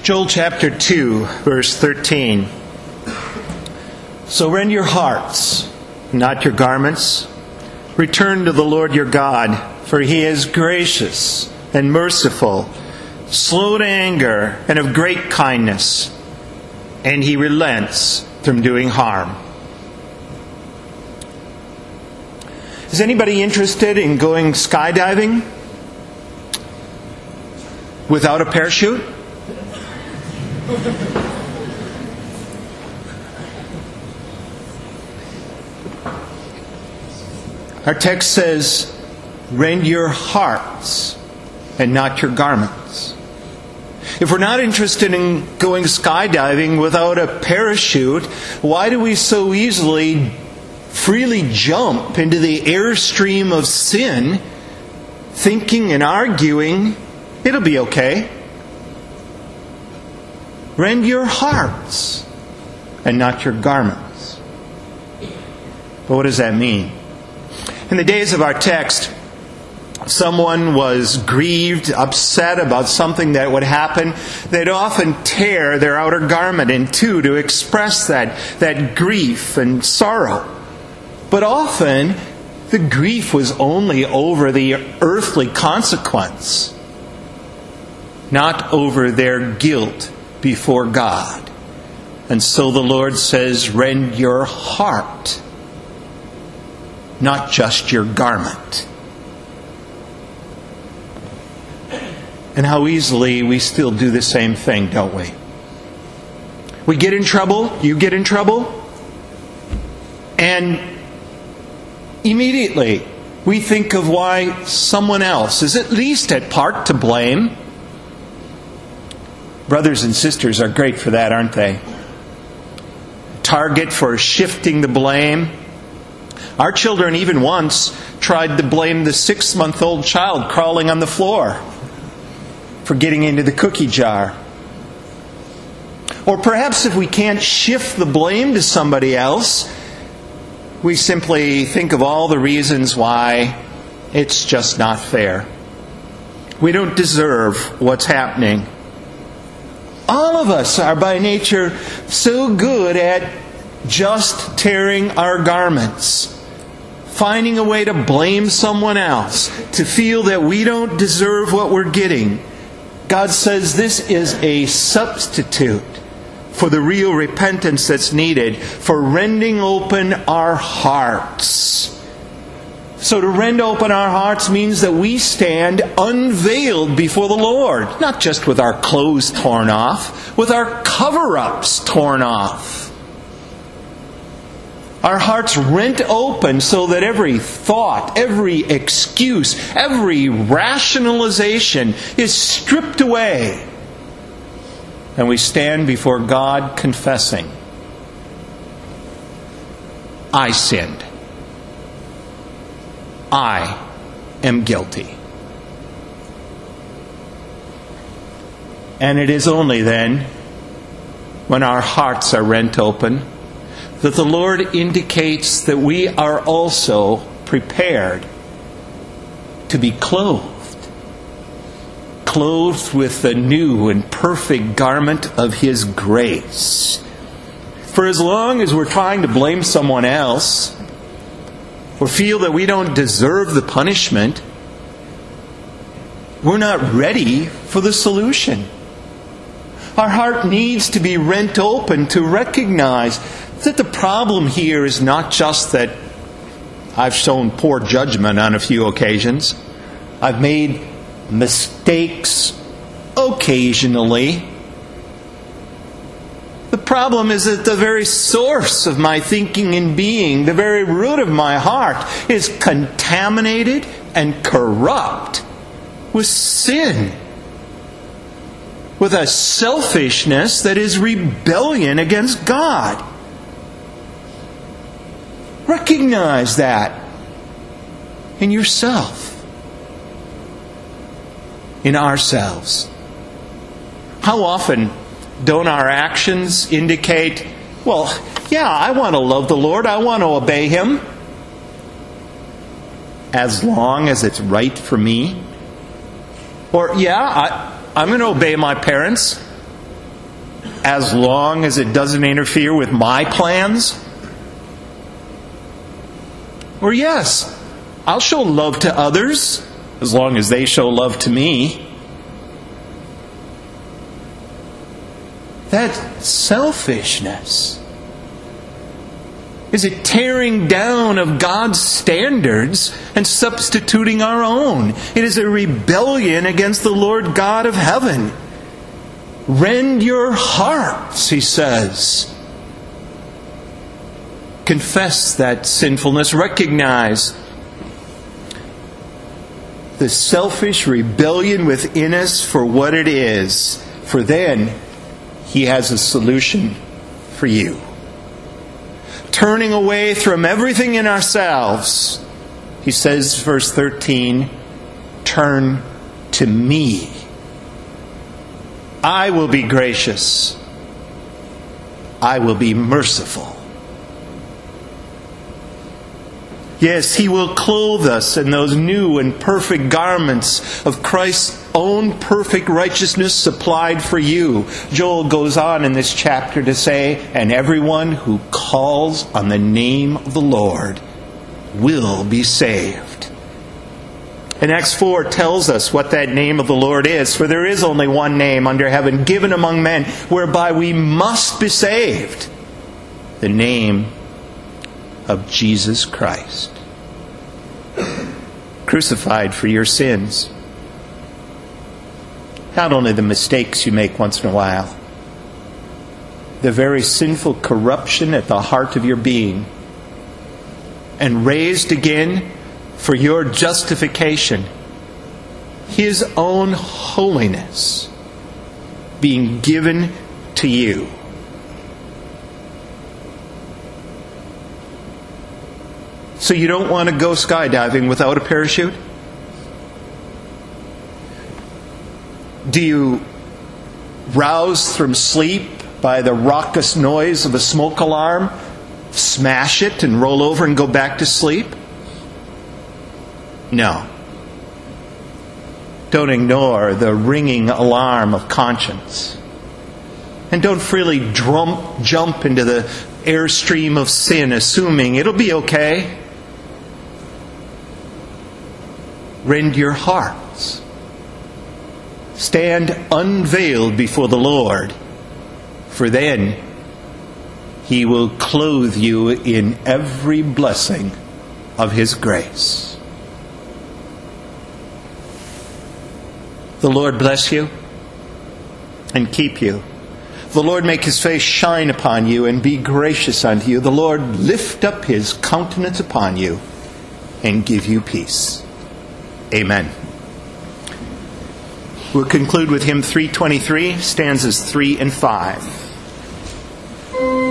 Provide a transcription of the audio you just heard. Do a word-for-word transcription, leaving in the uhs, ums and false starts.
Joel chapter two, verse thirteen. So rend your hearts, not your garments. Return to the Lord your God, for He is gracious and merciful, slow to anger, and of great kindness, and He relents from doing harm. Is anybody interested in going skydiving without a parachute? Our text says, rend your hearts and not your garments. If we're not interested in going skydiving without a parachute, why do we so easily freely jump into the airstream of sin, thinking and arguing it'll be okay? Rend your hearts and not your garments. But what does that mean? In the days of our text, someone was grieved, upset about something that would happen. They'd often tear their outer garment in two to express that, that grief and sorrow. But often, the grief was only over the earthly consequence, not over their guilt before God. And so the Lord says, rend your heart, not just your garment. And how easily we still do the same thing, don't we? We get in trouble, you get in trouble, and immediately we think of why someone else is at least at part to blame. Brothers and sisters are great for that, aren't they? Target for shifting the blame. Our children even once tried to blame the six-month-old child crawling on the floor for getting into the cookie jar. Or perhaps if we can't shift the blame to somebody else, we simply think of all the reasons why it's just not fair. We don't deserve what's happening. All of us are by nature so good at just tearing our garments, finding a way to blame someone else, to feel that we don't deserve what we're getting. God says this is a substitute for the real repentance that's needed, for rending open our hearts. So to rend open our hearts means that we stand unveiled before the Lord, not just with our clothes torn off, with our cover-ups torn off. Our hearts rent open so that every thought, every excuse, every rationalization is stripped away. And we stand before God confessing, I sinned. I am guilty. And it is only then, when our hearts are rent open, that the Lord indicates that we are also prepared to be clothed. Clothed with the new and perfect garment of His grace. For as long as we're trying to blame someone else, or feel that we don't deserve the punishment, we're not ready for the solution. Our heart needs to be rent open to recognize that the problem here is not just that I've shown poor judgment on a few occasions. I've made mistakes occasionally. The problem is that the very source of my thinking and being, the very root of my heart, is contaminated and corrupt with sin, with a selfishness that is rebellion against God. Recognize that in yourself, in ourselves. How often don't our actions indicate, well, yeah, I want to love the Lord, I want to obey Him, as long as it's right for me? Or, yeah, I, I'm going to obey my parents, as long as it doesn't interfere with my plans? Or yes, I'll show love to others as long as they show love to me. That's selfishness. Is it tearing down of God's standards and substituting our own? It is a rebellion against the Lord God of heaven. Rend your hearts, he says. Confess that sinfulness. Recognize the selfish rebellion within us for what it is. For then, he has a solution for you. Turning away from everything in ourselves, he says, verse thirteen, turn to me. I will be gracious. I will be merciful. Yes, he will clothe us in those new and perfect garments of Christ's own perfect righteousness supplied for you. Joel goes on in this chapter to say, and everyone who calls on the name of the Lord will be saved. And Acts four tells us what that name of the Lord is. For there is only one name under heaven given among men whereby we must be saved. The name of Jesus Christ. Crucified for your sins. Not only the mistakes you make once in a while, the very sinful corruption at the heart of your being, and raised again for your justification, his own holiness being given to you. So you don't want to go skydiving without a parachute? Do you rouse from sleep by the raucous noise of a smoke alarm, smash it and roll over and go back to sleep? No. Don't ignore the ringing alarm of conscience. And don't freely drum, jump into the airstream of sin, assuming it'll be okay. Rend your hearts. Stand unveiled before the Lord, for then he will clothe you in every blessing of his grace. The Lord bless you and keep you. The Lord make his face shine upon you and be gracious unto you. The Lord lift up his countenance upon you and give you peace. Amen. We'll conclude with hymn three twenty-three, stanzas three and five.